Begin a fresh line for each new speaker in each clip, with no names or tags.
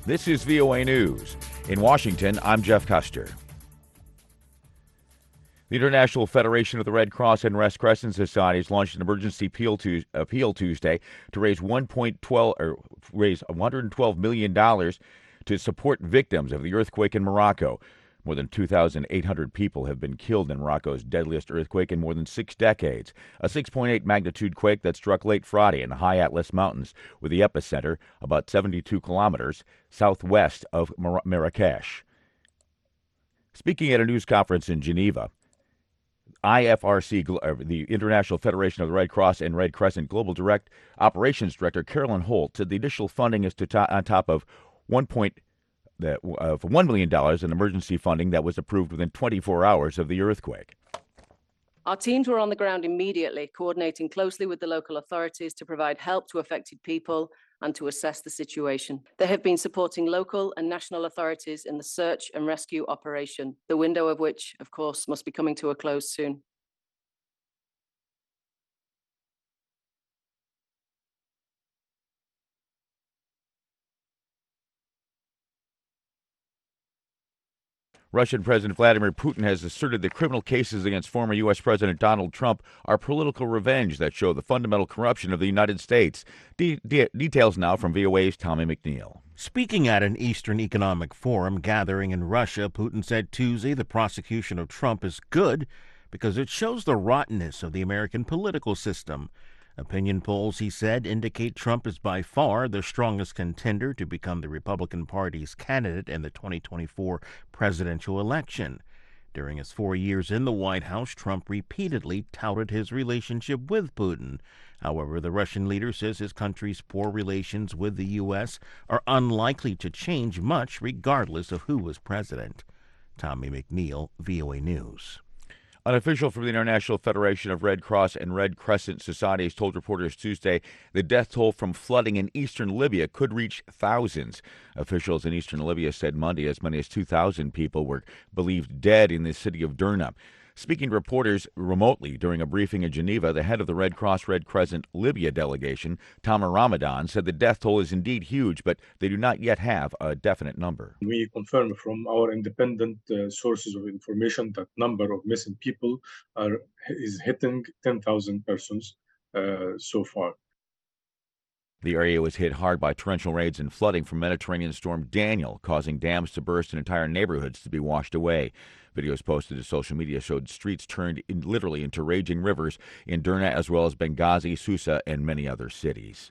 This is VOA News. In Washington, I'm Jeff Custer. The International Federation of the Red Cross and Red Crescent Societies launched an emergency appeal Tuesday to raise $112 million to support victims of the earthquake in Morocco. More than 2,800 people have been killed in Morocco's deadliest earthquake in more than 6 decades. A 6.8 magnitude quake that struck late Friday in the High Atlas Mountains, with the epicenter about 72 kilometers southwest of Marrakesh. Speaking at a news conference in Geneva, IFRC, the International Federation of the Red Cross and Red Crescent Global Operations Director Carolyn Holt said the initial funding is on top of $1 million in emergency funding that was approved within 24 hours of the earthquake.
Our teams were on the ground immediately, coordinating closely with the local authorities to provide help to affected people and to assess the situation. They have been supporting local and national authorities in the search and rescue operation, the window of which, of course, must be coming to a close soon.
Russian President Vladimir Putin has asserted that criminal cases against former U.S. President Donald Trump are political revenge that show the fundamental corruption of the United States. Details now from VOA's Tommy McNeil.
Speaking at an Eastern Economic Forum gathering in Russia, Putin said Tuesday the prosecution of Trump is good because it shows the rottenness of the American political system. Opinion polls, he said, indicate Trump is by far the strongest contender to become the Republican Party's candidate in the 2024 presidential election. During his 4 years in the White House, Trump repeatedly touted his relationship with Putin. However, the Russian leader says his country's poor relations with the U.S. are unlikely to change much regardless of who was president. Tommy McNeil, VOA News.
An official from the International Federation of Red Cross and Red Crescent Societies told reporters Tuesday the death toll from flooding in eastern Libya could reach thousands. Officials in eastern Libya said Monday as many as 2,000 people were believed dead in the city of Derna. Speaking to reporters remotely during a briefing in Geneva, the head of the Red Cross Red Crescent Libya delegation, Tamar Ramadan, said the death toll is indeed huge, but they do not yet have a definite number.
We confirm from our independent sources of information that number of missing people is hitting 10,000 persons so far.
The area was hit hard by torrential rains and flooding from Mediterranean storm Daniel, causing dams to burst and entire neighborhoods to be washed away. Videos posted to social media showed streets turned literally into raging rivers in Derna, as well as Benghazi, Susa, and many other cities.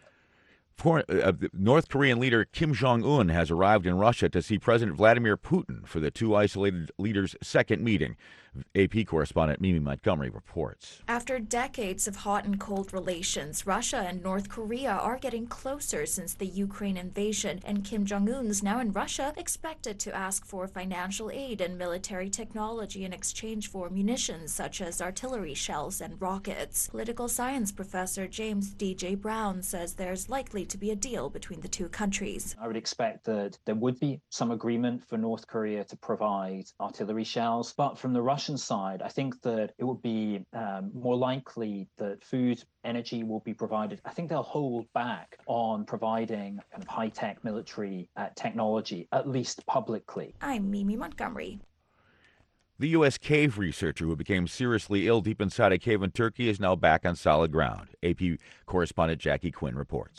North Korean leader Kim Jong-un has arrived in Russia to see President Vladimir Putin for the two isolated leaders' second meeting. AP correspondent Mimi Montgomery reports.
After decades of hot and cold relations, Russia and North Korea are getting closer since the Ukraine invasion, and Kim Jong-un's now in Russia expected to ask for financial aid and military technology in exchange for munitions such as artillery shells and rockets. Political science professor James D.J. Brown says there's likely to be a deal between the two countries.
I would expect that there would be some agreement for North Korea to provide artillery shells, but from the Russian side, I think that it would be more likely that food, energy will be provided. I think they'll hold back on providing kind of high-tech military technology, at least publicly.
I'm Mimi Montgomery.
The U.S. cave researcher who became seriously ill deep inside a cave in Turkey is now back on solid ground. AP correspondent Jackie Quinn reports.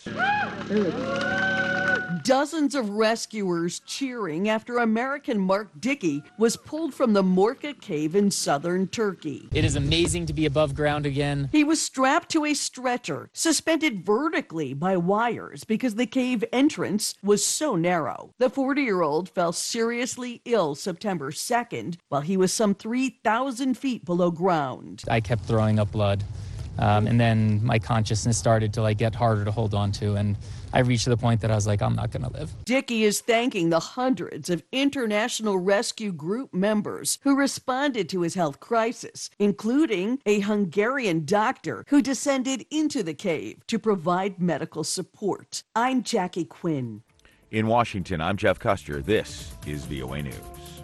Dozens of rescuers cheering after American Mark Dickey was pulled from the Morka cave in southern Turkey.
It is amazing to be above ground again.
He was strapped to a stretcher, suspended vertically by wires because the cave entrance was so narrow. The 40-year-old fell seriously ill September 2nd while he was some 3,000 feet below ground.
I kept throwing up blood. And then my consciousness started to get harder to hold on to. And I reached the point that I was like, I'm not going to live.
Dickey is thanking the hundreds of International Rescue Group members who responded to his health crisis, including a Hungarian doctor who descended into the cave to provide medical support. I'm Jackie Quinn.
In Washington, I'm Jeff Custer. This is VOA News.